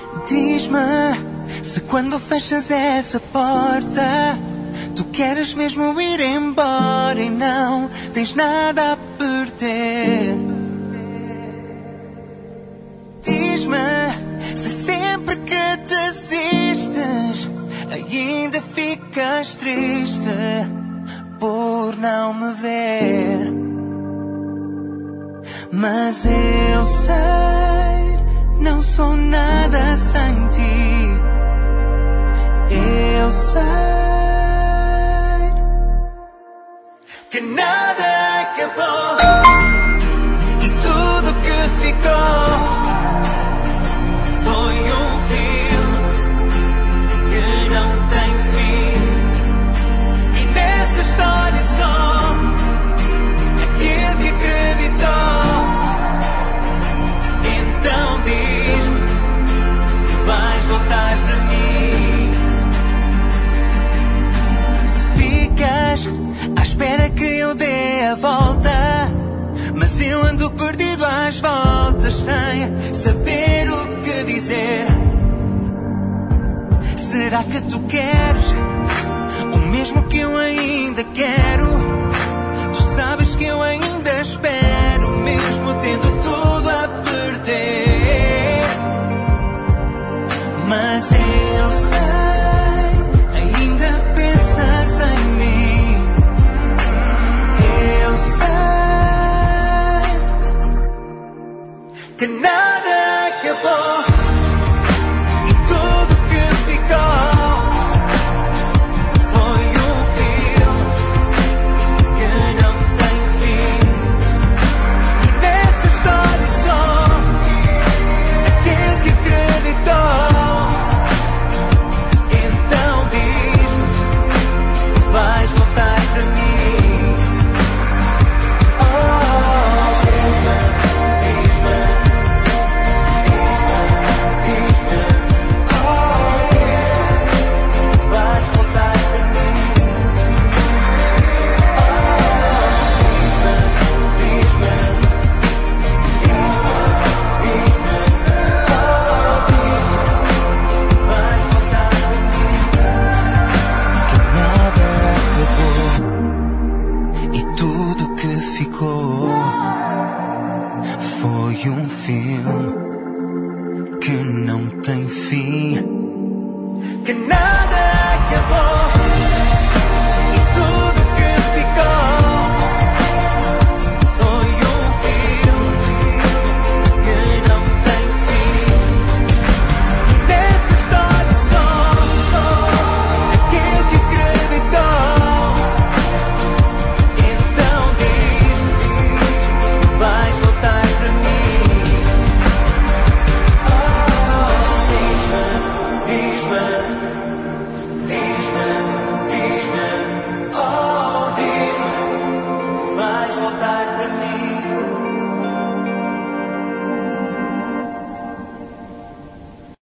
Diz-me se quando fechas essa porta tu queres mesmo ir embora e não tens nada a perder. Diz-me se sempre que desistes ainda ficas triste por não me ver. Mas eu sei, não sou nada sem ti. Eu sei que nada acabou e tudo que ficou foi um filme que não tem fim. E nessa história só aquele que acreditou. Então diz-me que vais voltar para mim. Ficas à espera que eu dê a volta, mas eu ando perdido às voltas sem saber o que dizer. Será que tu queres o mesmo que eu ainda quero? Tu sabes que eu ainda espero, mesmo tendo tudo a perder. Mas eu sei, ainda pensas em mim. Eu sei que nada acabou e tudo que ficou foi um filme que não tem fim. E nessa história só aquele que acreditou. Então diz-me, vais voltar para mim. Oh, diz-me, oh, vais voltar para mim. Oh, vais voltar para mim. Nada acabou e tudo que ficou foi um filme que não tem fim. Que nada